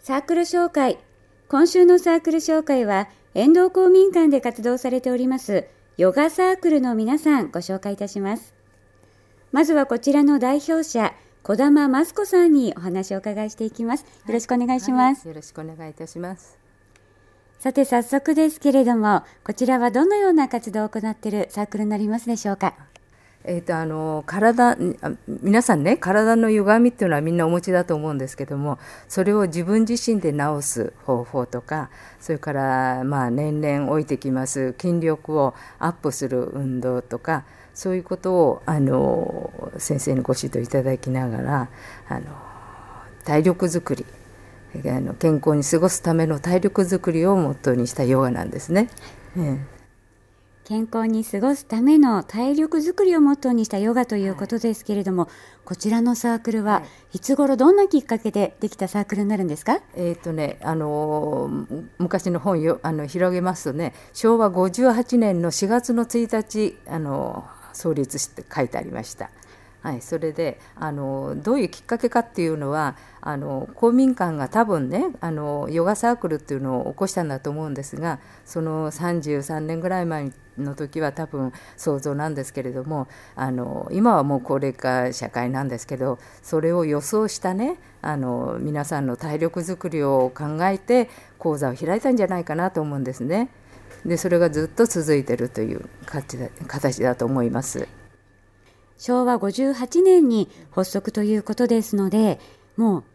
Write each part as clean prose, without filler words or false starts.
サークル紹介。今週のサークル紹介は、遠藤公民館で活動されておりますヨガサークルの皆さんご紹介いたします。まずはこちらの代表者、児玉益子さんにお話をお伺いしていきます。よろしくお願いします。 よろしくお願いいたします。 さて早速ですけれども、こちらはどのような活動を行っているサークルになりますでしょうか。 皆さんね、体の歪みっていうのはみんなお持ちだと思うんですけども、それを自分自身で治す方法とか、それから年々老いてきます筋力をアップする運動とか、そういうことを先生にご指導いただきながら体力づくり、健康に過ごすための体力づくりをモットーにしたヨガなんですね。 健康に過ごすための体力づくりをモットーにしたヨガということですけれども、こちらのサークルはいつ頃どんなきっかけでできたサークルになるんですか。 昔の本を広げますとね、昭和58年の4月の1日創立して書いてありました。それでどういうきっかけかっていうのは、公民館が多分ねヨガサークルっていうのを起こしたんだと思うんですが、その33年ぐらい前の時は多分想像なんですけれども、今はもう高齢化社会なんですけど、それを予想したね皆さんの体力づくりを考えて講座を開いたんじゃないかなと思うんですね。でそれがずっと続いているという形だと思います。 昭和58年に発足ということですので、もう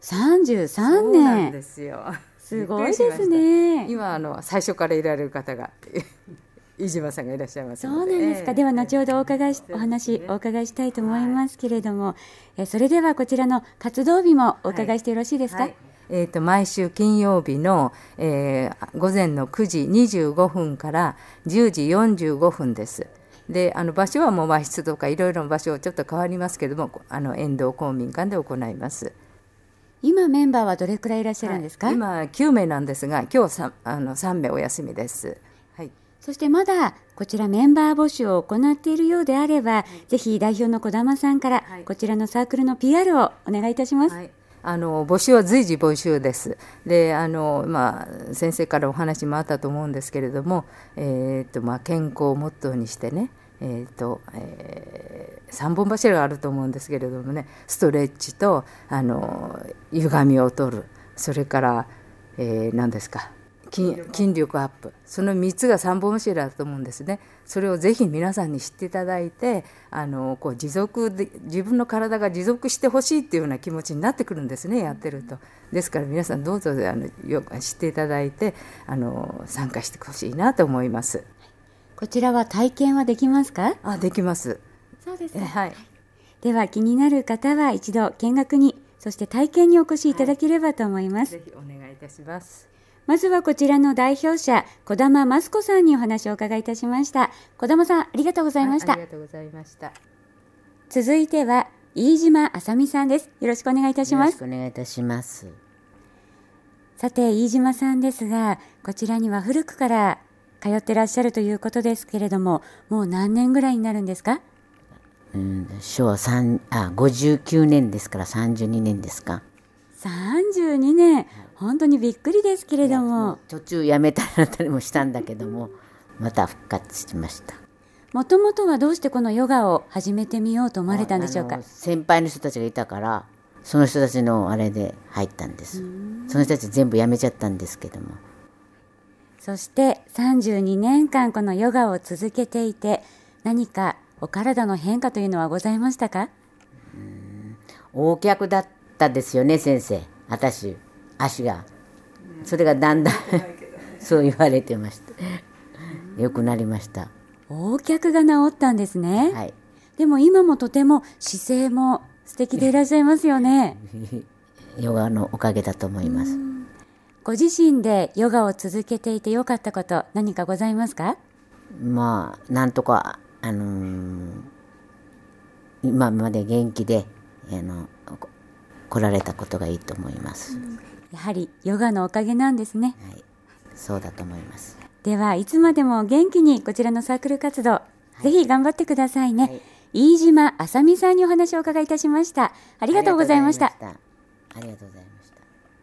33年。 そうなんですよ。 すごいですね。 今最初からいられる方が飯島さんがいらっしゃいますので。 そうなんですか。では後ほどお話お伺いしたいと思いますけれども、それではこちらの活動日もお伺いしてよろしいですか。 毎週金曜日の、午前の9時25分から10時45分です。で場所はもう和室とかいろいろな場所ちょっと変わりますけども、遠藤公民館で行います。 今メンバーはどれくらいいらっしゃるんですか。 今9名なんですが、今日3名お休みです。 そしてまだこちらメンバー募集を行っているようであれば、ぜひ代表の児玉さんから、こちらのサークルの PR をお願いいたします。 募集は随時募集です。で先生からお話もあったと思うんですけれども、健康をモットーにしてね、3本柱があると思うんですけれどもね、ストレッチと歪みを取る、それから、何ですか、筋力アップ、その3つが3本柱だと思うんですね。それをぜひ皆さんに知っていただいて、持続で自分の体が持続してほしいっていうような気持ちになってくるんですね、やってると。ですから皆さんどうぞ知っていただいて参加してほしいなと思います。 こちらは体験はできますか。 できます。 そうですか。では気になる方は一度見学に、そして体験にお越しいただければと思います。 ぜひお願いいたします。 まずはこちらの代表者、児玉益子さんにお話をお伺いいたしました。児玉さん、ありがとうございました。 ありがとうございました。 続いては飯島あさみさんです。よろしくお願いいたします。 よろしくお願いいたします。 さて飯島さんですが、こちらには古くから通ってらっしゃるということですけれども、もう何年ぐらいになるんですか。 昭和59年ですから32年ですか。 32年、本当にびっくりですけれども。 途中やめたりなったりもしたんだけども、また復活しました。 もともとはどうしてこのヨガを始めてみようと思われたんでしょうか。 先輩の人たちがいたから、その人たちのあれで入ったんです。その人たち全部やめちゃったんですけども。 そして32年間このヨガを続けていて、何かお体の変化というのはございましたか。 大脚だったですよね、先生。足が。それがだんだんそう言われてました。よくなりました。 大脚が治ったんですね。 はい。 でも今もとても姿勢も素敵でいらっしゃいますよね。 ヨガのおかげだと思います。 ご自身でヨガを続けていてよかったこと何かございますか。 なんとか今まで元気で来られたことがいいと思います。 やはりヨガのおかげなんですね。 はい、そうだと思います。 ではいつまでも元気にこちらのサークル活動、ぜひ頑張ってくださいね。はい、飯島あさみさんにお話をお伺いいたしました。ありがとうございました。 ありがとうございました。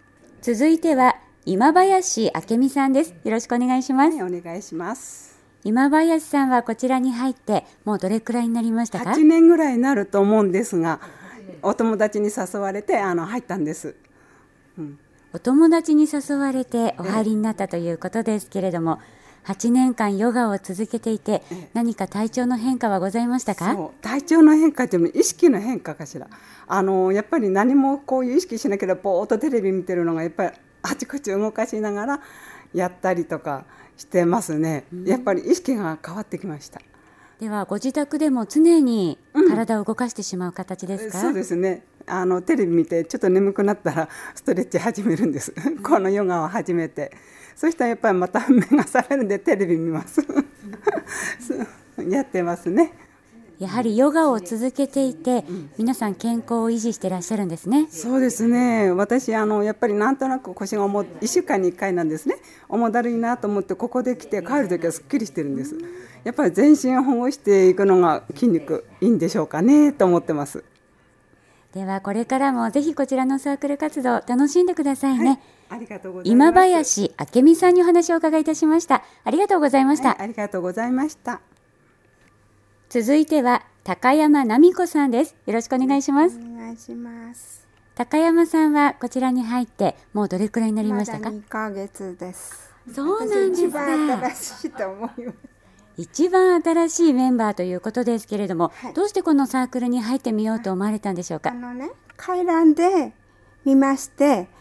続いては今林明美さんです。よろしくお願いします。 はい、お願いします。 今林さんはこちらに入ってもうどれくらいになりましたか ？8年ぐらいになると思うんですが、お友達に誘われて入ったんです。 お友達に誘われてお入りになったということですけれども、8年間ヨガを続けていて何か体調の変化はございましたか？ そう、体調の変化というのは意識の変化かしら。やっぱり何もこういう意識しなければぼーっとテレビ見てるのがやっぱりあちこち動かしながらやったりとかしてますね。やっぱり意識が変わってきました。 ではご自宅でも常に体を動かしてしまう形ですか？ そうですね。テレビ見てちょっと眠くなったらストレッチ始めるんですこのヨガを始めて、そしたらやっぱりまた目が覚めるんでテレビ見ますやってますね。 やはりヨガを続けていて、皆さん健康を維持していらっしゃるんですね。 そうですね。私やっぱりなんとなく腰が1週間に1回なんですね。重だるいなと思ってここで来て帰るときはすっきりしてるんです。やっぱり全身を保護していくのが筋肉いいんでしょうかねと思ってます。 ではこれからもぜひこちらのサークル活動楽しんでくださいね。 はい、ありがとうございます。 今林明美さんにお話を伺いいたしました。ありがとうございました。 はい、ありがとうございました。 続いては高山奈美子さんです。よろしくお願いします。 お願いします。 高山さんはこちらに入ってもうどれくらいになりましたか？ まだ2ヶ月です。 そうなんですか。 一番新しいと思います。 一番新しいメンバーということですけれども、 はい、 どうしてこのサークルに入ってみようと思われたんでしょうか？ 回覧で見まして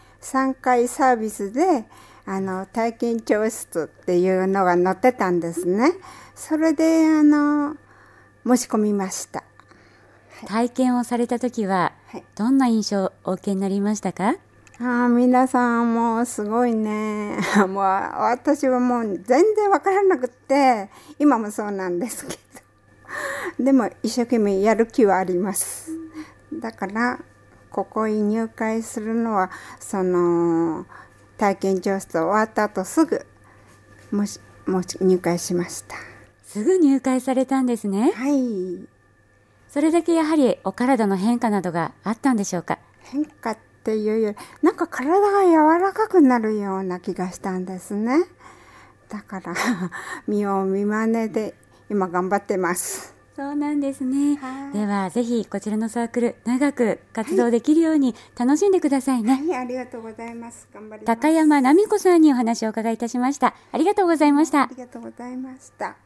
、3回サービスで体験教室っていうのが載ってたんですね。それで申し込みました。 体験をされた時はどんな印象をお受けになりましたか？ 皆さんもうすごいね。もう私はもう全然わからなくて、今もそうなんですけど、でも一生懸命やる気はあります。だからここに入会するのはその体験教室終わった後すぐ入会しました。 すぐ入会されたんですね。 はい。 それだけやはりお体の変化などがあったんでしょうか？ 変化っていうよりなんか体が柔らかくなるような気がしたんですね。だから見よう見まねで今頑張ってます。 そうなんですね。ではぜひこちらのサークル長く活動できるように楽しんでくださいね。 はい、ありがとうございます。頑張ります。 高山奈美子さんにお話を伺いいたしました。ありがとうございました。 ありがとうございました。